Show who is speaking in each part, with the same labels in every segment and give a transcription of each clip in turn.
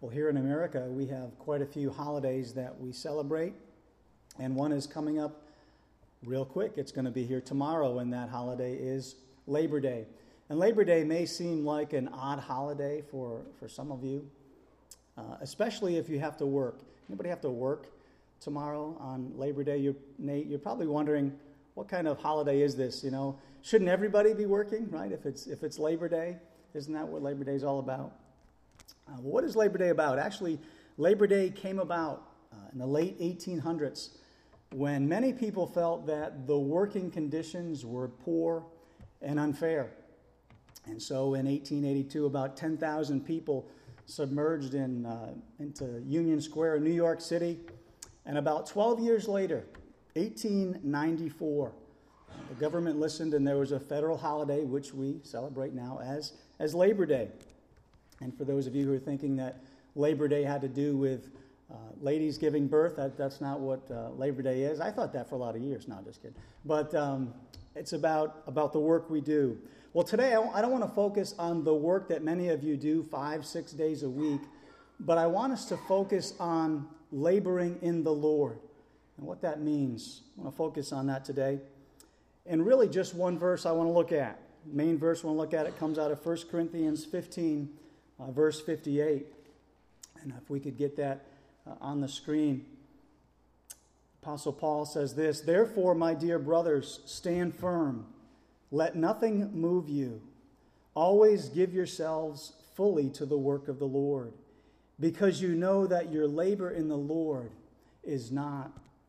Speaker 1: Well, here in America, we have quite a few holidays that we celebrate, and one is coming up real quick. It's going to be here tomorrow, and that holiday is Labor Day. And Labor Day may seem like an odd holiday for some of you, especially if you have to work. Anybody have to work tomorrow on Labor Day? Nate, you're probably wondering, what kind of holiday is this? You know, shouldn't everybody be working, right? If it's Labor Day, isn't that what Labor Day is all about? What is Labor Day about? Actually, Labor Day came about in the late 1800s when many people felt that the working conditions were poor and unfair. And so in 1882, about 10,000 people submerged into Union Square in New York City. And about 12 years later, 1894, the government listened and there was a federal holiday, which we celebrate now as Labor Day. And for those of you who are thinking that Labor Day had to do with ladies giving birth, that's not what Labor Day is. I thought that for a lot of years. No, just kidding. But it's about the work we do. Well, today I don't want to focus on the work that many of you do 5-6 days a week, but I want us to focus on laboring in the Lord and what that means. I want to focus on that today. And really just one verse I want to look at. The main verse I want to look at, it comes out of 1 Corinthians 15, verse 58. And if we could get that on the screen. Apostle Paul says this, "Therefore, my dear brothers, stand firm. Let nothing move you. Always give yourselves fully to the work of the Lord, because you know that your labor in the Lord is not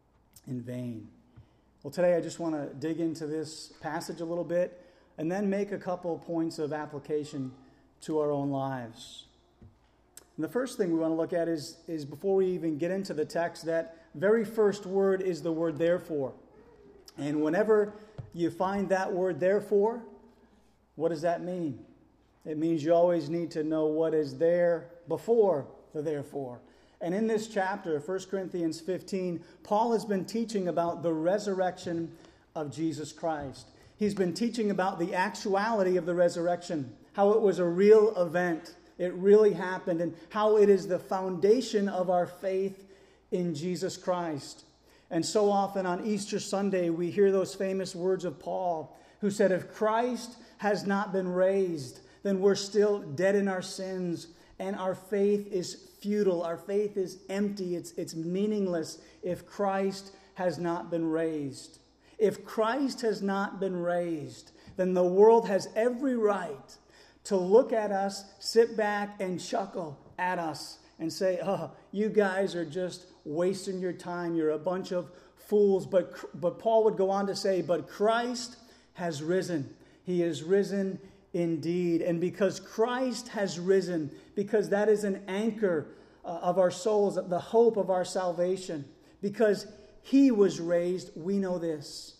Speaker 1: in vain." Well, today I just want to dig into this passage a little bit and then make a couple points of application to our own lives. And the first thing we want to look at is before we even get into the text, that very first word is the word therefore. And whenever you find that word therefore, what does that mean? It means you always need to know what is there before the therefore. And in this chapter, 1 Corinthians 15, Paul has been teaching about the resurrection of Jesus Christ. He's been teaching about the actuality of the resurrection, how it was a real event. It really happened, and how it is the foundation of our faith in Jesus Christ. And so often on Easter Sunday, we hear those famous words of Paul, who said, if Christ has not been raised, then we're still dead in our sins, and our faith is futile. Our faith is empty. It's meaningless if Christ has not been raised. If Christ has not been raised, then the world has every right to look at us, sit back and chuckle at us and say, oh, you guys are just wasting your time. You're a bunch of fools. But Paul would go on to say, but Christ has risen. He is risen indeed. And because Christ has risen, because that is an anchor of our souls, the hope of our salvation, because he was raised, we know this.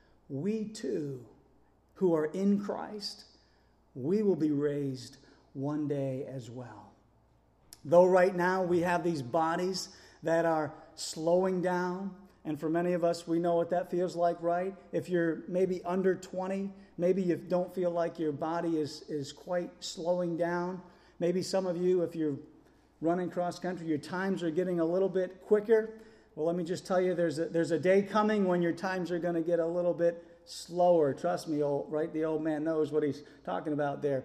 Speaker 1: We too, who are in Christ, we will be raised one day as well. Though right now we have these bodies that are slowing down, and for many of us, we know what that feels like, right? If you're maybe under 20, maybe you don't feel like your body is quite slowing down. Maybe some of you, if you're running cross country, your times are getting a little bit quicker. Well, let me just tell you, there's a day coming when your times are going to get a little bit slower. Trust me, the old man knows what he's talking about there.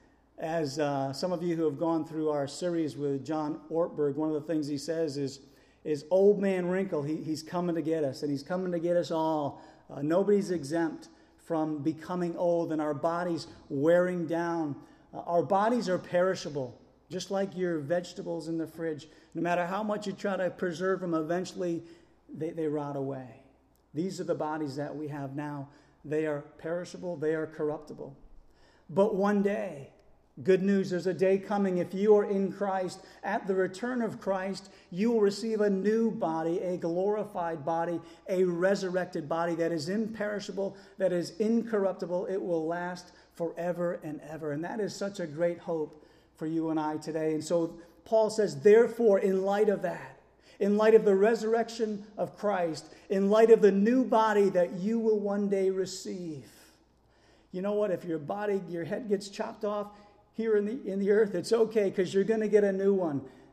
Speaker 1: As some of you who have gone through our series with John Ortberg, one of the things he says is old man wrinkle. He's coming to get us, and he's coming to get us all. Nobody's exempt from becoming old and our bodies wearing down. Our bodies are perishable, just like your vegetables in the fridge. No matter how much you try to preserve them, eventually they rot away. These are the bodies that we have now. They are perishable, they are corruptible. But one day, good news, there's a day coming. If you are in Christ, at the return of Christ, you will receive a new body, a glorified body, a resurrected body that is imperishable, that is incorruptible. It will last forever and ever. And that is such a great hope for you and I today. And so Paul says, therefore, in light of that, in light of the resurrection of Christ, in light of the new body that you will one day receive. You know what? If your head gets chopped off here in the earth, it's okay, because you're going to get a new one.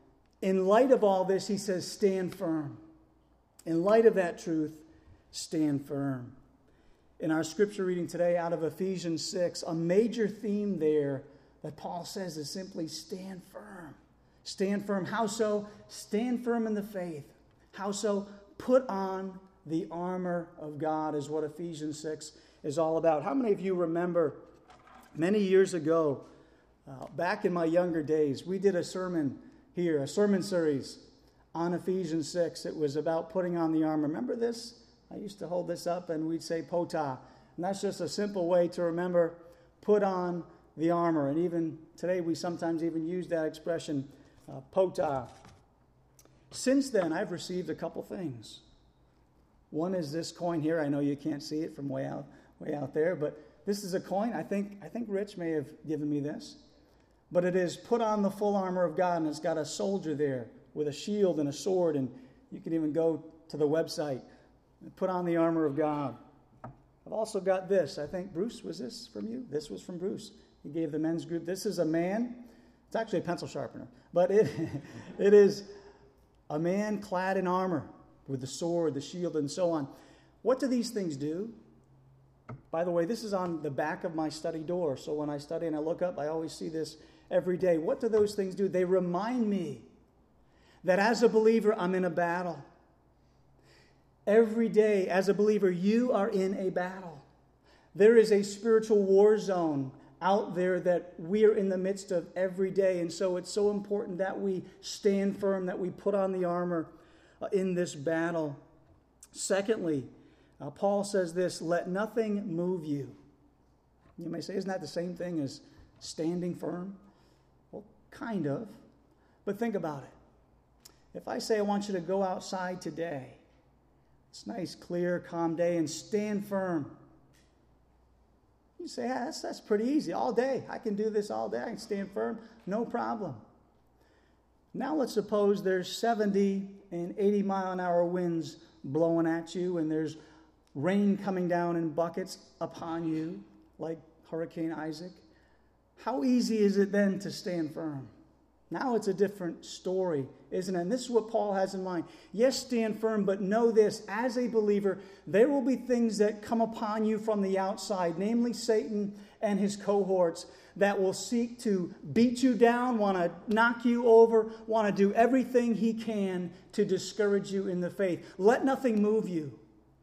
Speaker 1: In light of all this, he says, stand firm. In light of that truth, stand firm. In our scripture reading today out of Ephesians 6, a major theme there that Paul says is simply stand firm. Stand firm. How so? Stand firm in the faith. How so? Put on the armor of God is what Ephesians 6 is all about. How many of you remember many years ago, back in my younger days, we did a sermon here, a sermon series on Ephesians 6. It was about putting on the armor. Remember this? I used to hold this up and we'd say pota. And that's just a simple way to remember, put on the armor. And even today we sometimes even use that expression, pota. Since then, I've received a couple things. One is this coin here. I know you can't see it from way out there, but this is a coin. I think Rich may have given me this. But it is put on the full armor of God, and it's got a soldier there with a shield and a sword, and you can even go to the website and put on the armor of God. I've also got this. I think, Bruce, was this from you? This was from Bruce. He gave the men's group. This is a man. It's actually a pencil sharpener, but it is a man clad in armor with the sword, the shield, and so on. What do these things do? By the way, this is on the back of my study door, so when I study and I look up, I always see this every day. What do those things do? They remind me that as a believer, I'm in a battle. Every day, as a believer, you are in a battle. There is a spiritual war zone out there that we're in the midst of every day. And so it's so important that we stand firm, that we put on the armor in this battle. Secondly, Paul says this, let nothing move you. You may say, isn't that the same thing as standing firm? Well, kind of. But think about it. If I say I want you to go outside today, it's a nice, clear, calm day, and stand firm. You say, yeah, that's pretty easy. All day. I can do this all day. I can stand firm. No problem. Now let's suppose there's 70 and 80 mile an hour winds blowing at you, and there's rain coming down in buckets upon you, like Hurricane Isaac. How easy is it then to stand firm? Now it's a different story, isn't it? And this is what Paul has in mind. Yes, stand firm, but know this, as a believer, there will be things that come upon you from the outside, namely Satan and his cohorts, that will seek to beat you down, want to knock you over, want to do everything he can to discourage you in the faith. Let nothing move you.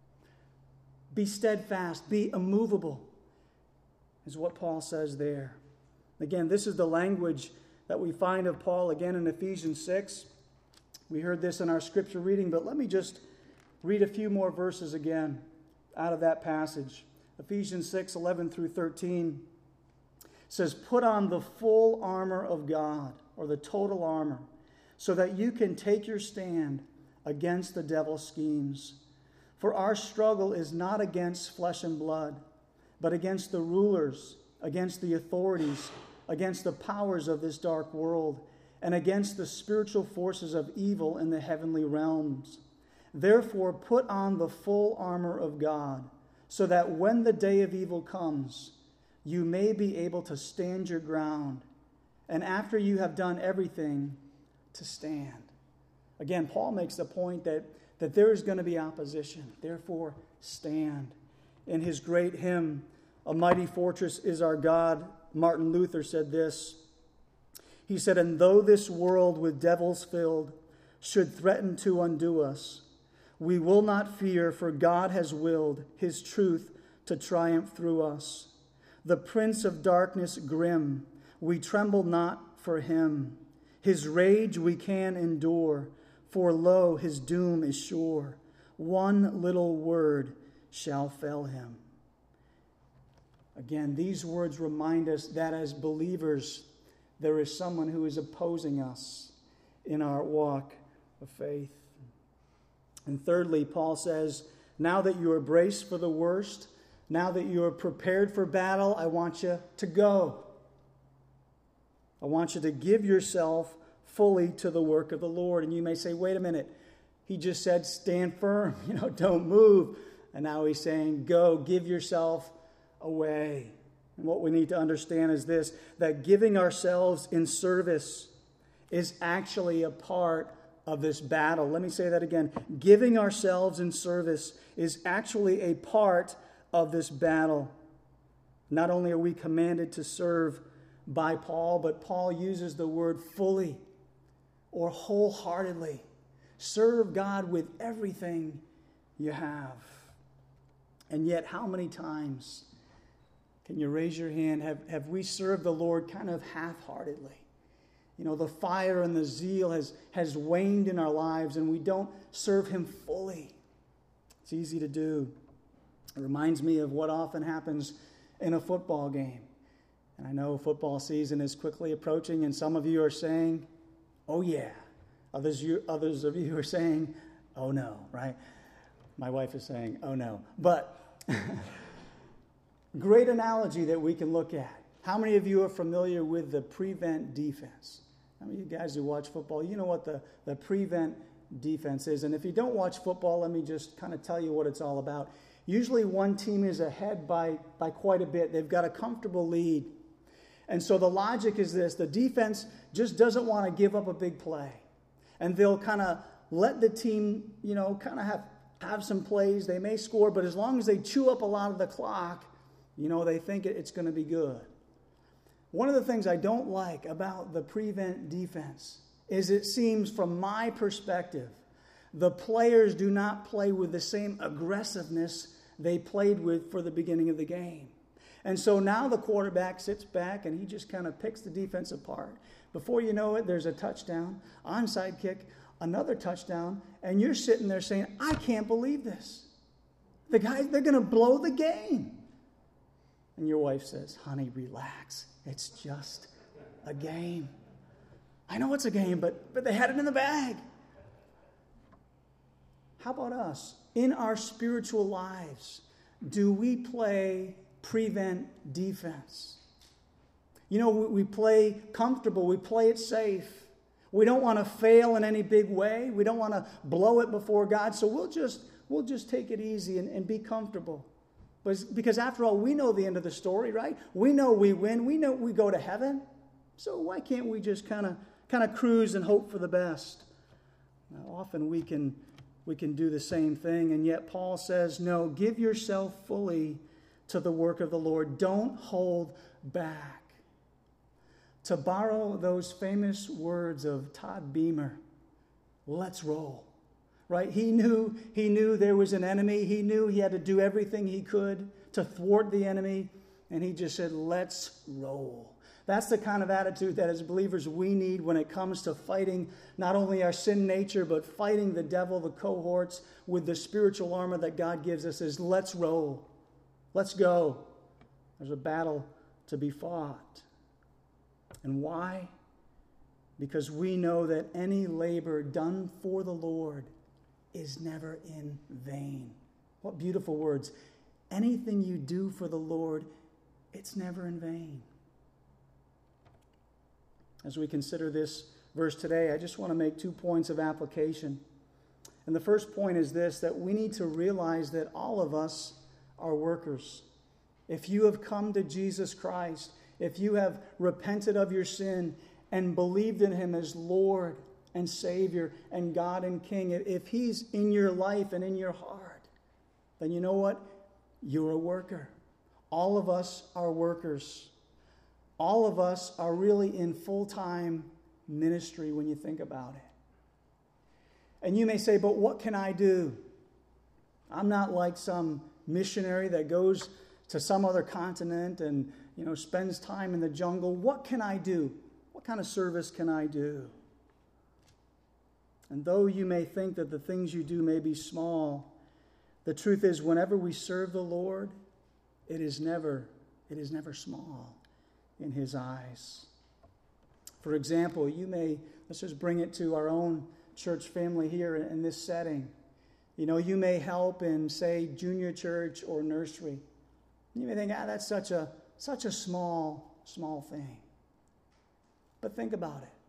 Speaker 1: Be steadfast, be immovable, is what Paul says there. Again, this is the language that we find of Paul again in Ephesians 6. We heard this in our scripture reading, but let me just read a few more verses again out of that passage. Ephesians 6, 11 through 13 says, put on the full armor of God, or the total armor, so that you can take your stand against the devil's schemes. For our struggle is not against flesh and blood, but against the rulers, against the authorities, against the powers of this dark world, and against the spiritual forces of evil in the heavenly realms. Therefore, put on the full armor of God, so that when the day of evil comes, you may be able to stand your ground, and after you have done everything, to stand. Again, Paul makes the point that there is going to be opposition. Therefore, stand. In his great hymn, A Mighty Fortress is Our God, Martin Luther said this. He said, and though this world with devils filled should threaten to undo us, we will not fear, for God has willed his truth to triumph through us. The prince of darkness grim, we tremble not for him. His rage we can endure, for lo, his doom is sure. One little word shall fell him. Again, these words remind us that as believers, there is someone who is opposing us in our walk of faith. And thirdly, Paul says, now that you are braced for the worst, now that you are prepared for battle, I want you to go. I want you to give yourself fully to the work of the Lord. And you may say, wait a minute, he just said stand firm, don't move. And now he's saying, go, give yourself away. And what we need to understand is this, that giving ourselves in service is actually a part of this battle. Let me say that again. Giving ourselves in service is actually a part of this battle. Not only are we commanded to serve by Paul, but Paul uses the word fully or wholeheartedly. Serve God with everything you have. And yet, how many times, can you raise your hand, have we served the Lord kind of half-heartedly? You know, the fire and the zeal has waned in our lives, and we don't serve Him fully. It's easy to do. It reminds me of what often happens in a football game. And I know football season is quickly approaching, and some of you are saying, oh yeah. Others of you are saying, oh no, right? My wife is saying, oh no. But great analogy that we can look at. How many of you are familiar with the prevent defense? How many of you guys who watch football, you know what the prevent defense is? And if you don't watch football, let me just kind of tell you what it's all about. Usually one team is ahead by quite a bit. They've got a comfortable lead. And so the logic is this: the defense just doesn't want to give up a big play. And they'll kind of let the team, kind of have some plays. They may score, but as long as they chew up a lot of the clock, they think it's going to be good. One of the things I don't like about the prevent defense is it seems, from my perspective, the players do not play with the same aggressiveness they played with for the beginning of the game. And so now the quarterback sits back and he just kind of picks the defense apart. Before you know it, there's a touchdown, onside kick, another touchdown, and you're sitting there saying, I can't believe this. The guys, they're going to blow the game. And your wife says, honey, relax. It's just a game. I know it's a game, but they had it in the bag. How about us? In our spiritual lives, do we play prevent defense? We play comfortable. We play it safe. We don't want to fail in any big way. We don't want to blow it before God. So we'll just take it easy and be comfortable. Because after all, we know the end of the story, right? We know we win. We know we go to heaven. So why can't we just kind of cruise and hope for the best? Now, often we can do the same thing, and yet Paul says, no, give yourself fully to the work of the Lord. Don't hold back. To borrow those famous words of Todd Beamer, let's roll. Right? He knew there was an enemy. He knew he had to do everything he could to thwart the enemy. And he just said, let's roll. That's the kind of attitude that as believers we need when it comes to fighting not only our sin nature, but fighting the devil, the cohorts, with the spiritual armor that God gives us, is let's roll. Let's go. There's a battle to be fought. And why? Because we know that any labor done for the Lord is never in vain. What beautiful words. Anything you do for the Lord, it's never in vain. As we consider this verse today, I just want to make 2 points of application. And the first point is this, that we need to realize that all of us are workers. If you have come to Jesus Christ, if you have repented of your sin and believed in Him as Lord and Savior and God and King, if He's in your life and in your heart, then you know what? You're a worker. All of us are workers. All of us are really in full-time ministry when you think about it. And you may say, but what can I do? I'm not like some missionary that goes to some other continent and, spends time in the jungle. What can I do? What kind of service can I do? And though you may think that the things you do may be small, the truth is whenever we serve the Lord, it is never small in His eyes. For example, let's just bring it to our own church family here in this setting. You may help in, say, junior church or nursery. You may think, that's such a small thing. But think about it.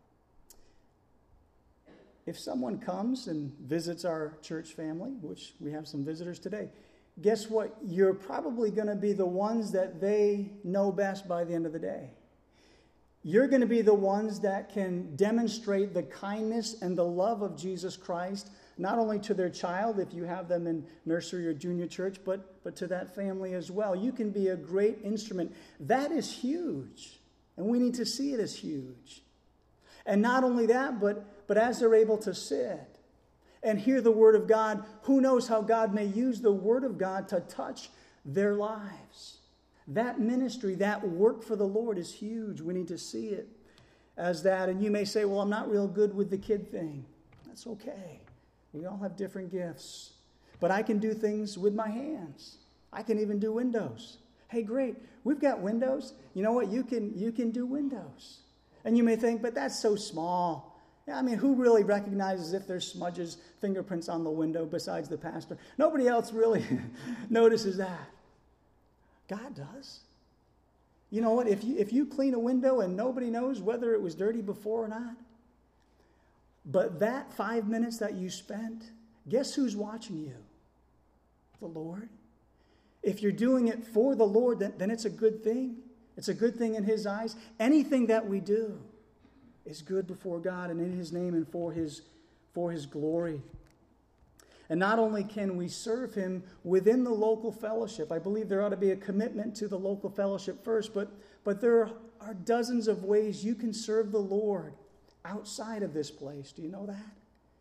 Speaker 1: If someone comes and visits our church family, which we have some visitors today, guess what? You're probably going to be the ones that they know best by the end of the day. You're going to be the ones that can demonstrate the kindness and the love of Jesus Christ, not only to their child, if you have them in nursery or junior church, but to that family as well. You can be a great instrument. That is huge, and we need to see it as huge. And not only that, but as they're able to sit and hear the Word of God, who knows how God may use the Word of God to touch their lives. That ministry, that work for the Lord is huge. We need to see it as that. And you may say, well, I'm not real good with the kid thing. That's okay. We all have different gifts. But I can do things with my hands. I can even do windows. Hey, great. We've got windows. You know what? You can do windows. And you may think, but that's so small. I mean, who really recognizes if there's smudges, fingerprints on the window besides the pastor? Nobody else really notices that. God does. You know what? If you clean a window and nobody knows whether it was dirty before or not, but that 5 minutes that you spent, guess who's watching you? The Lord. If you're doing it for the Lord, then it's a good thing. It's a good thing in His eyes. Anything that we do is good before God and in His name and for His glory. And not only can we serve Him within the local fellowship, I believe there ought to be a commitment to the local fellowship first, but there are dozens of ways you can serve the Lord outside of this place. Do you know that?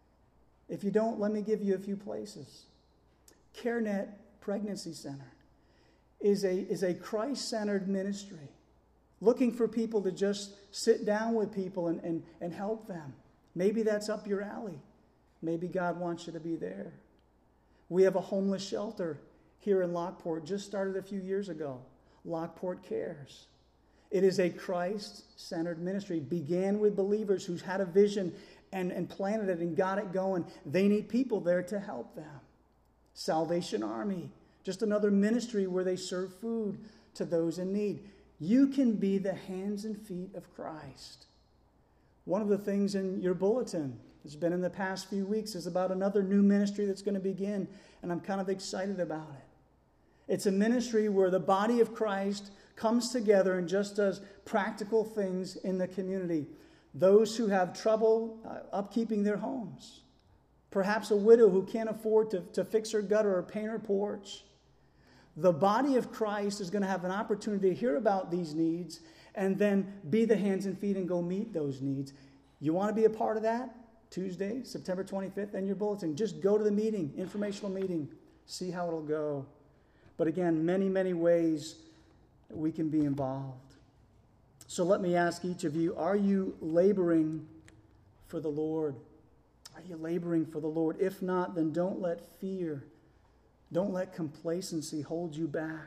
Speaker 1: If you don't, let me give you a few places. CareNet Pregnancy Center is a Christ-centered ministry, looking for people to just sit down with people and help them. Maybe that's up your alley. Maybe God wants you to be there. We have a homeless shelter here in Lockport, just started a few years ago. Lockport Cares. It is a Christ-centered ministry. Began with believers who's had a vision and planted it and got it going. They need people there to help them. Salvation Army, just another ministry where they serve food to those in need. You can be the hands and feet of Christ. One of the things in your bulletin that's been in the past few weeks is about another new ministry that's going to begin, and I'm kind of excited about it. It's a ministry where the body of Christ comes together and just does practical things in the community. Those who have trouble upkeeping their homes. Perhaps a widow who can't afford to fix her gutter or paint her porch. The body of Christ is going to have an opportunity to hear about these needs and then be the hands and feet and go meet those needs. You want to be a part of that? Tuesday, September 25th, and your bulletin. Just go to the meeting, informational meeting. See how it'll go. But again, many, many ways that we can be involved. So let me ask each of you, are you laboring for the Lord? Are you laboring for the Lord? If not, then don't let fear, don't let complacency hold you back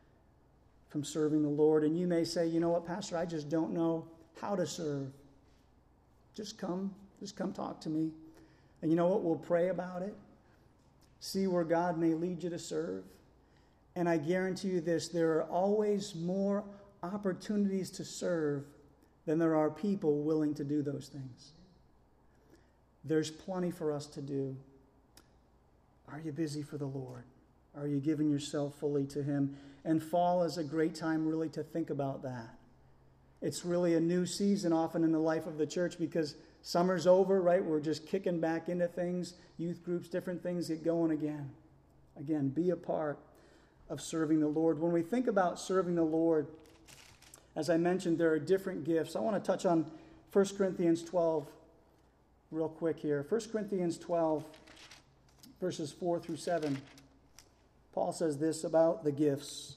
Speaker 1: from serving the Lord. And you may say, you know what, Pastor, I just don't know how to serve. Just come talk to me. And you know what, we'll pray about it. See where God may lead you to serve. And I guarantee you this, there are always more opportunities to serve than there are people willing to do those things. There's plenty for us to do. Are you busy for the Lord? Are you giving yourself fully to Him? And fall is a great time really to think about that. It's really a new season often in the life of the church because summer's over, right? We're just kicking back into things. Youth groups, different things get going again. Again, be a part of serving the Lord. When we think about serving the Lord, as I mentioned, there are different gifts. I want to touch on 1 Corinthians 12 real quick here. 1 Corinthians 12, verses 4 through 7. Paul says this about the gifts.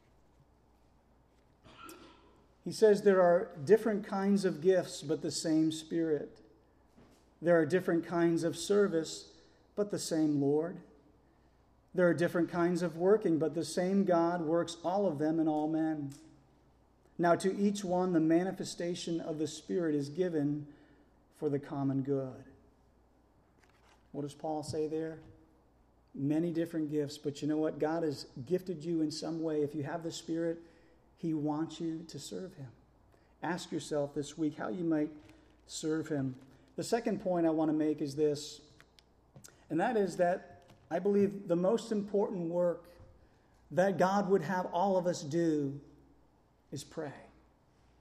Speaker 1: He says there are different kinds of gifts, but the same Spirit. There are different kinds of service, but the same Lord. There are different kinds of working, but the same God works all of them in all men. Now to each one the manifestation of the Spirit is given for the common good. What does Paul say there? Many different gifts, but you know what? God has gifted you in some way. If you have the Spirit, He wants you to serve Him. Ask yourself this week how you might serve Him. The second point I want to make is this, and that is that I believe the most important work that God would have all of us do is pray.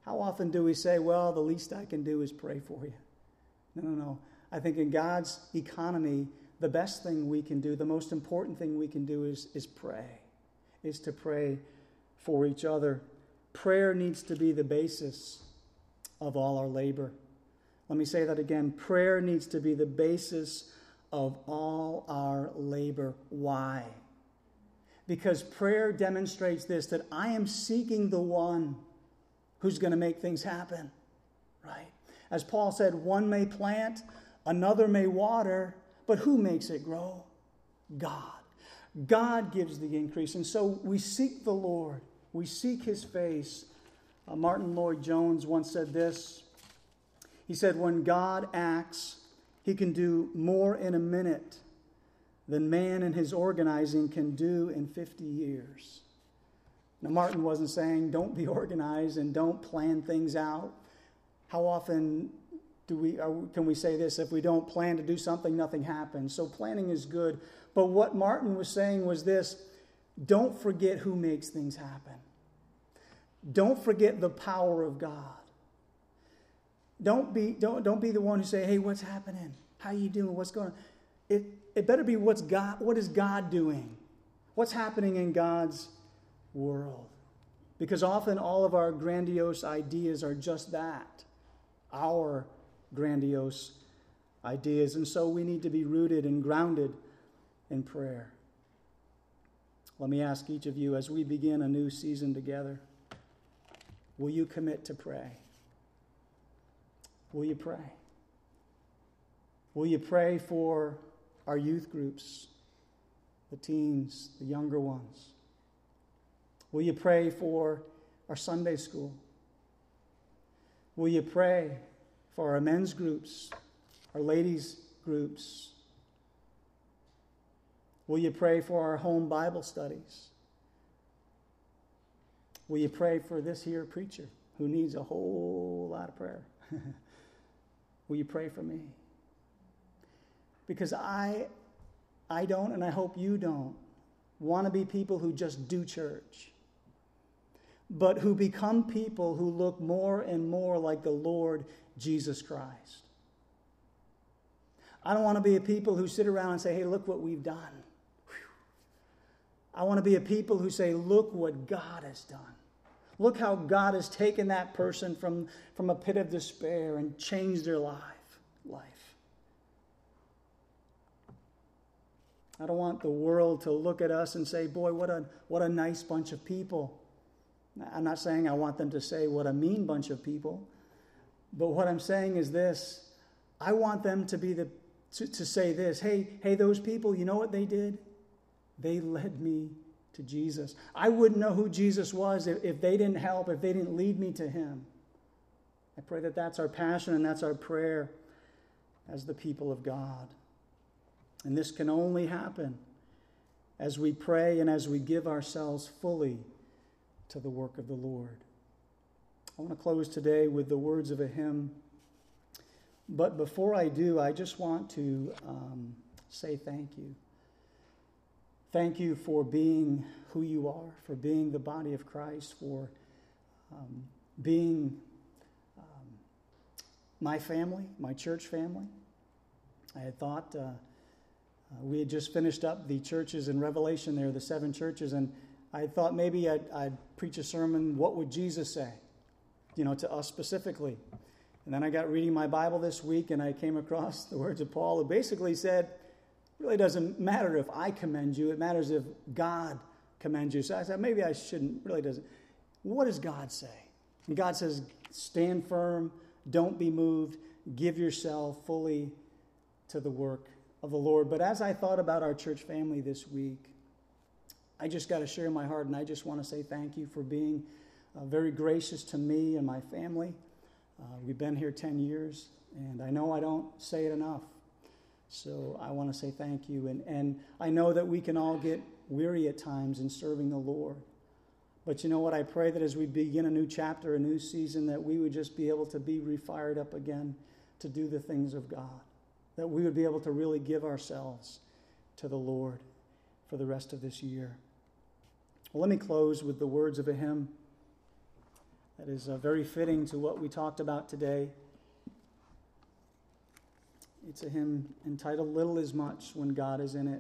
Speaker 1: How often do we say, well, the least I can do is pray for you? No. I think in God's economy, the best thing we can do, the most important thing we can do is pray, is to pray for each other. Prayer needs to be the basis of all our labor. Let me say that again. Prayer needs to be the basis of all our labor. Why? Because prayer demonstrates this, that I am seeking the one who's going to make things happen, right? As Paul said, one may plant, another may water, but who makes it grow? God. God gives the increase. And so we seek the Lord. We seek his face. Martin Lloyd-Jones once said this. He said, when God acts, he can do more in a minute than man in his organizing can do in 50 years. Now, Martin wasn't saying don't be organized and don't plan things out. How often can we say this? If we don't plan to do something, nothing happens. So planning is good. But what Martin was saying was this: don't forget who makes things happen. Don't forget the power of God. Don't be the one who say, hey, what's happening? How you doing? What's going on? It better be what is God doing? What's happening in God's world? Because often all of our grandiose ideas are just that, our grandiose ideas. And so we need to be rooted and grounded in prayer. Let me ask each of you, as we begin a new season together, will you commit to pray? Will you pray? Will you pray for our youth groups, the teens, the younger ones? Will you pray for our Sunday school? Will you pray for our men's groups, our ladies' groups? Will you pray for our home Bible studies? Will you pray for this here preacher who needs a whole lot of prayer? Will you pray for me? Because I don't, and I hope you don't, want to be people who just do church, but who become people who look more and more like the Lord Jesus Christ. I don't want to be a people who sit around and say, hey, look what we've done. Whew. I want to be a people who say, look what God has done. Look how God has taken that person from a pit of despair and changed their life. I don't want the world to look at us and say, boy, what a nice bunch of people. I'm not saying I want them to say what a mean bunch of people, but what I'm saying is this: I want them to be to say this, hey, those people, you know what they did? They led me to Jesus. I wouldn't know who Jesus was if they didn't help, if they didn't lead me to him. I pray that that's our passion and that's our prayer as the people of God. And this can only happen as we pray and as we give ourselves fully to the work of the Lord. I want to close today with the words of a hymn. But before I do, I just want to say thank you. Thank you for being who you are, for being the body of Christ, for being my family, my church family. I had thought we had just finished up the churches in Revelation there, the 7 churches, and I thought maybe I'd preach a sermon, what would Jesus say, to us specifically. And then I got reading my Bible this week, and I came across the words of Paul, who basically said, it really doesn't matter if I commend you, it matters if God commends you. So I said, maybe I shouldn't, really doesn't. What does God say? And God says, stand firm, don't be moved, give yourself fully to the work of the Lord. But as I thought about our church family this week, I just got to share my heart, and I just want to say thank you for being very gracious to me and my family. We've been here 10 years, and I know I don't say it enough. So I want to say thank you. And I know that we can all get weary at times in serving the Lord. But you know what? I pray that as we begin a new chapter, a new season, that we would just be able to be refired up again to do the things of God. That we would be able to really give ourselves to the Lord for the rest of this year. Well, let me close with the words of a hymn. that is very fitting to what we talked about today. It's a hymn entitled, "Little is Much When God is in It."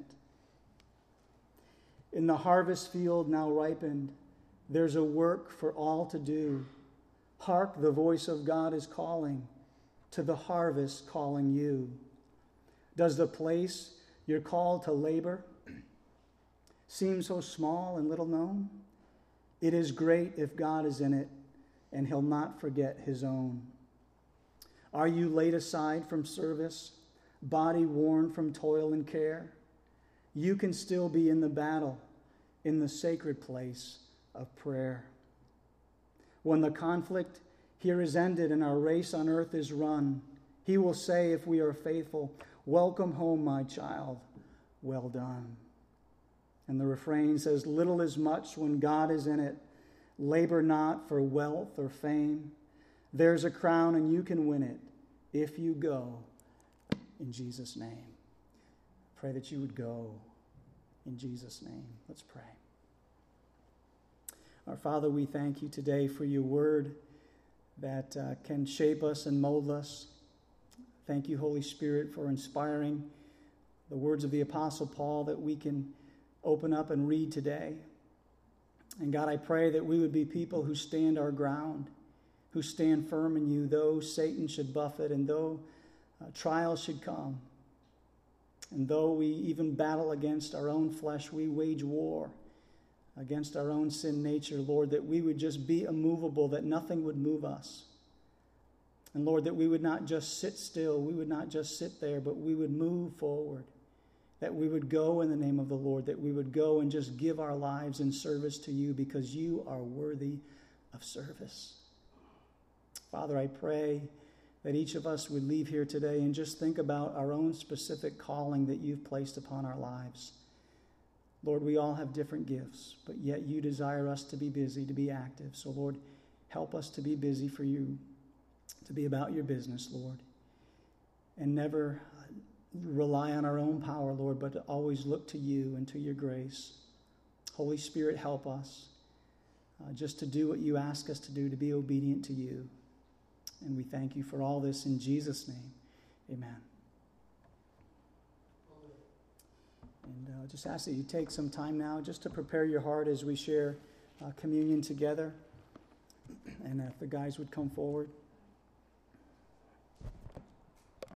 Speaker 1: In the harvest field now ripened, there's a work for all to do. Hark, the voice of God is calling, to the harvest calling you. Does the place you're called to labor seem so small and little known? It is great if God is in it, and he'll not forget his own. Are you laid aside from service, body worn from toil and care? You can still be in the battle, in the sacred place of prayer. When the conflict here is ended and our race on earth is run, he will say, if we are faithful, "Welcome home, my child, well done." And the refrain says, "Little is much when God is in it. Labor not for wealth or fame. There's a crown and you can win it if you go in Jesus' name." Pray that you would go in Jesus' name. Let's pray. Our Father, we thank you today for your word that can shape us and mold us. Thank you, Holy Spirit, for inspiring the words of the Apostle Paul that we can open up and read today. And God, I pray that we would be people who stand our ground, who stand firm in you, though Satan should buffet and though trials should come. And though we even battle against our own flesh, we wage war against our own sin nature, Lord, that we would just be immovable, that nothing would move us. And Lord, that we would not just sit still, we would not just sit there, but we would move forward, that we would go in the name of the Lord, that we would go and just give our lives in service to you because you are worthy of service. Father, I pray that each of us would leave here today and just think about our own specific calling that you've placed upon our lives. Lord, we all have different gifts, but yet you desire us to be busy, to be active. So, Lord, help us to be busy for you, to be about your business, Lord, and never rely on our own power, Lord, but to always look to you and to your grace. Holy Spirit, help us just to do what you ask us to do, to be obedient to you. And we thank you for all this in Jesus' name. Amen. And I'll just ask that you take some time now just to prepare your heart as we share communion together. And if the guys would come forward.